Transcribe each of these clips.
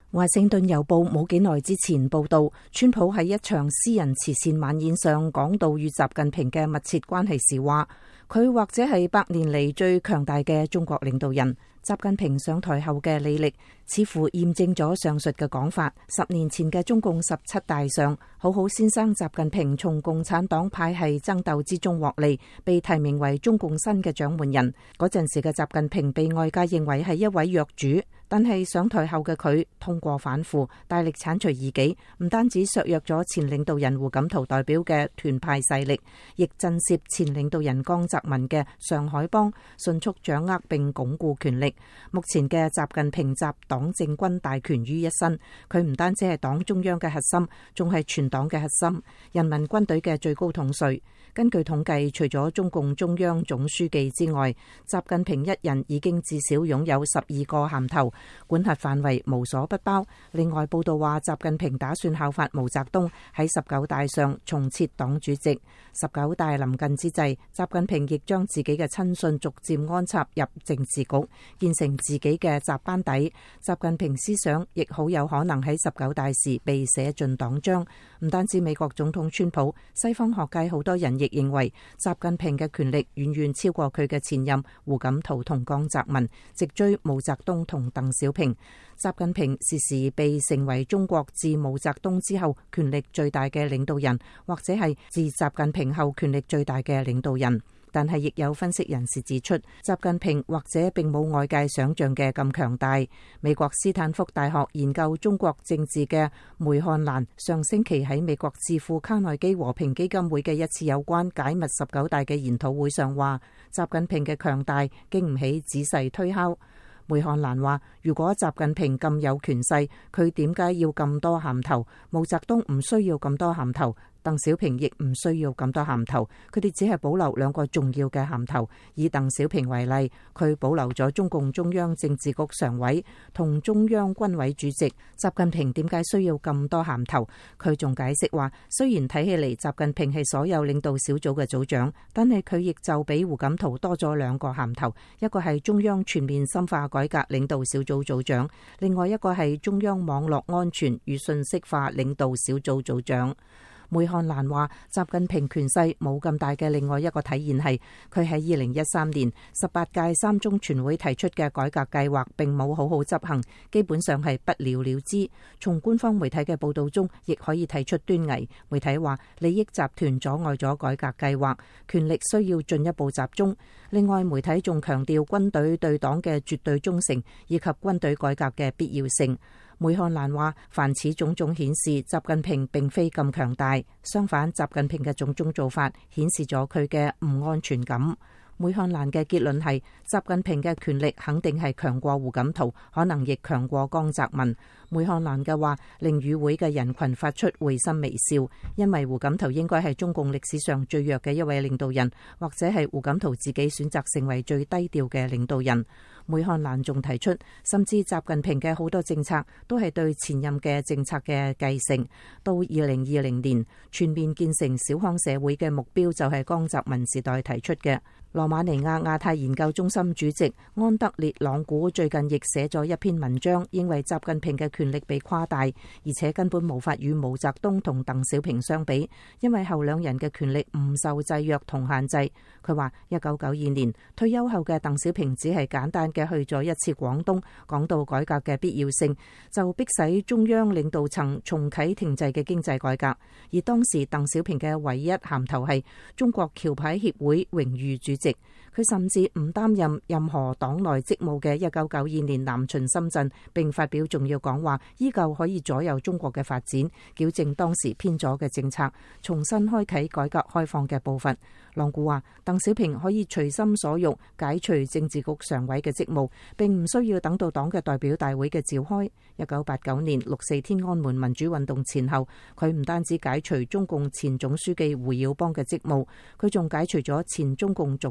華盛頓郵報冇幾耐之前報道，川普喺一場私人慈善晚宴上講到與習近平嘅密切關係時話，佢或者係100年嚟最強大嘅中國領導人。習近平上台後嘅履歷似乎驗證咗上述嘅講法。10年前嘅中共17大上，好好先生習近平從共產黨派系爭鬥之中獲利，被提名為中共新嘅掌門人。嗰陣時嘅習近平被外界認為係一位弱主，但係上台後嘅佢通過反腐，大力鏟除異己，唔單止削弱咗前領導人胡錦濤代表嘅團派勢力，亦震懾前領導人江澤民嘅上海幫，迅速掌握並鞏固權力。目前嘅習近平集黨政軍大權於一身，佢唔單止係黨中央嘅核心，仲係全黨嘅核心，人民軍隊嘅最高統帥。根據統計，除咗中共中央總書記之外，習近平一人已經至少擁有12個銜頭，管轄範圍無所不包。另外報道話，習近平打算效法毛澤東喺19大上重設黨主席。19大臨近之際，習近平亦將自己嘅親信逐漸安插入政治局，建成自己嘅習班底。習近平思想亦好有可能喺19大時被寫進黨章。唔單止美國總統川普，西方學界好多人亦認為習近平嘅權力遠遠超過佢嘅前任胡錦濤同江澤民，直追毛澤東同鄧小平。習近平時時被稱為中國自毛澤東之後權力最大嘅領導人，或者係自習近平後權力最大嘅領導人。但係亦有分析人士指出，習近平或者並冇外界想象嘅咁強大。美國斯坦福大學研究中國政治嘅梅漢蘭上星期喺美國智庫卡內基和平基金會嘅一次有關解密19大嘅研討會上話，習近平嘅強大經唔起仔細推敲。梅漢蘭話，如果習近平咁有權勢，佢點解要咁多銜頭？毛澤東唔需要咁多銜頭，鄧小平亦唔需要咁多銜頭，佢哋只係保留2個重要嘅銜頭。以鄧小平為例，佢保留咗中共中央政治局常委同中央軍委主席。習近平點解需要咁多銜頭？佢仲解釋話，雖然睇起嚟習近平係所有領導小組嘅組長，但係佢亦就比胡錦濤多咗2個銜頭，一個係中央全面深化改革領導小組組長，另外一個係中央網絡安全與信息化領導小組組長。梅漢蘭話，習近平權勢冇咁大嘅另外一個體現係，佢喺2013年18屆3中全會提出嘅改革計劃並冇好好執行，基本上係不了了之。從官方媒體嘅報道中亦可以睇出端倪。媒體話，利益集團阻礙咗改革計劃，權力需要進一步集中。另外，媒體仲強調軍隊對黨嘅絕對忠誠以及軍隊改革嘅必要性。梅漢蘭話，凡此種種顯示習近平並非咁強大，相反，習近平嘅種種做法顯示咗佢嘅唔安全感。梅漢蘭嘅結論係，習近平嘅權力肯定係強過胡錦濤，可能亦強過江澤民。梅漢蘭嘅話令與會嘅人群發出會心微笑，因為胡錦濤應該係中共歷史上最弱嘅一位領導人，或者係胡錦濤自己選擇成為最低調嘅領導人。梅漢蘭仲提出，甚至習近平嘅好多政策都係對前任嘅政策嘅繼承。到2020年全面建成小康社會嘅目標就係江澤民時代提出嘅。羅馬尼亞亞太研究中心主席安德烈朗古最近亦寫咗一篇文章，認為習近平嘅權力被誇大，而且根本無法與毛澤東同鄧小平相比，因為後兩人嘅權力唔受制約同限制。佢話1992年退休後嘅鄧小平只係簡單嘅去咗一次廣東，講到改革嘅必要性，就迫使中央領導層重啟停滯嘅經濟改革。而當時鄧小平嘅唯一銜頭係中國橋牌協會榮譽主席，佢甚至唔擔任任何黨內職務嘅1992年南巡深圳，並發表重要講話，依舊可以左右中國嘅發展，矯正當時偏左嘅政策，重新開啟改革開放嘅步伐。朗古話，鄧小平可以隨心所欲解除政治局常委嘅職務，並唔需要等到黨嘅代表大會嘅召開。1989年6.4天安門民主運動前後，佢唔單止解除中共前總書記胡耀邦嘅職務，佢仲解除咗前中共總書記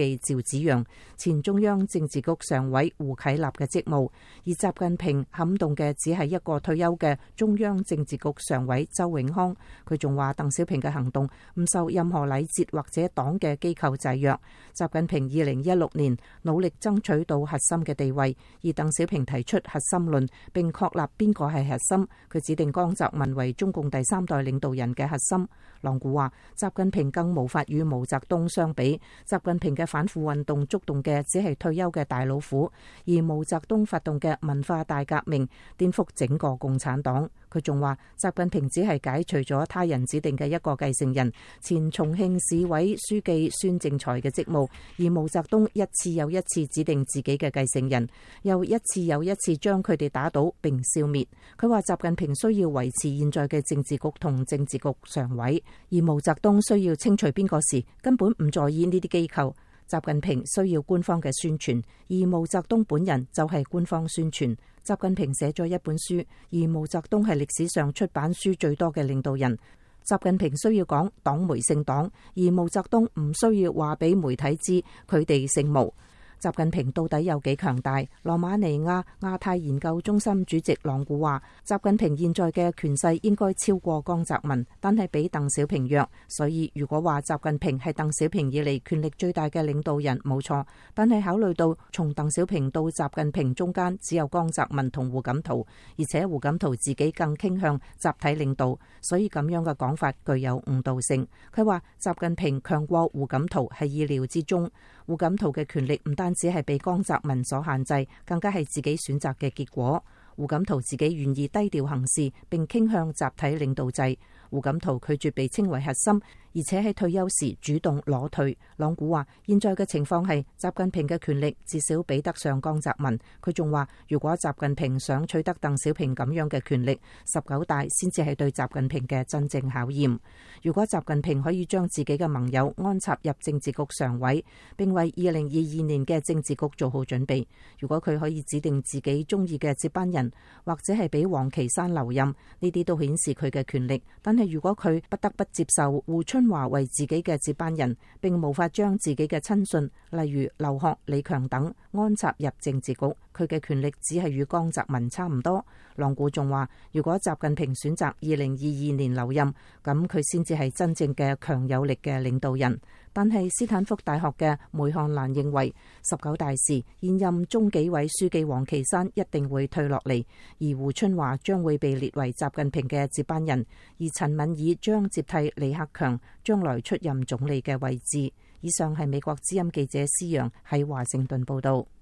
紀趙紫陽、前中央政治局常委胡啟立嘅職務，而習近平撼動嘅只係一個退休嘅中央政治局常委周永康。佢仲話鄧小平嘅行動唔受任何禮節或者黨嘅機構制約。習近平2016年努力爭取到核心嘅地位，而鄧小平提出核心論並確立邊個係核心，佢指定江澤民為中共第3代領導人嘅核心。郎古話習近平更無法與毛澤東相比，習近平嘅反腐運動觸動嘅只係退休嘅大老虎，而毛澤東發動嘅文化大革命顛覆整個共產黨。佢仲話習近平只係解除咗他人指定嘅一個繼承人前重慶市委書記孫政才嘅職務，而毛澤東一次又一次指定自己嘅繼承人，又一次又一次將佢哋打倒並消滅。佢話習近平需要維持現在嘅政治局同政治局常委，而毛澤東需要清除邊個時根本唔在意呢啲機構。習近平需要官方嘅宣傳，而毛澤東本人就係官方宣傳。習近平寫咗一本書，而毛澤東係歷史上出版書最多嘅領導人。習近平需要講黨媒姓黨，而毛澤東唔需要話俾媒體知佢哋姓毛。習近平到底有幾強大？羅馬尼亞亞太研究中心主席郎古話：習近平現在嘅權勢應該超過江澤民，但係比鄧小平弱。所以如果話習近平係鄧小平以嚟權力最大嘅領導人，冇錯。但係考慮到從鄧小平到習近平中間只有江澤民同胡錦濤，而且胡錦濤自己更傾向集體領導，所以咁樣嘅講法具有誤導性。佢話習近平強過胡錦濤係意料之中。胡錦濤嘅權力唔單止係被江澤民所限制，更加係自己選擇嘅結果。胡錦濤自己願意低調行事，並傾向集體領導制。胡錦濤拒絕被稱為核心，而且喺退休時主動裸退。郎古話：現在嘅情況係習近平嘅權力至少比得上江澤民。佢仲話：如果習近平想取得鄧小平咁樣嘅權力，19大先至係對習近平嘅真正考驗。如果習近平可以將自己嘅盟友安插入政治局常委，並為2022年嘅政治局做好準備，如果佢可以指定自己中意嘅接班人，或者係俾王岐山留任，呢啲都顯示佢嘅權力。但係如果佢不得不接受胡春華為自己嘅接班人，並無法將自己嘅親信，例如劉鶴、李強等安插入政治局，佢嘅權力只係與江澤民差唔多。郎古仲話：如果習近平選擇2022年留任，咁佢先至係真正嘅強有力嘅領導人。但係斯坦福大學嘅梅漢蘭認為，19大時現任中紀委書記王岐山一定會退落嚟，而胡春華將會被列為習近平嘅接班人，而陳敏爾將接替李克強將來出任總理嘅位置。以上係美國之音記者施洋喺華盛頓報道。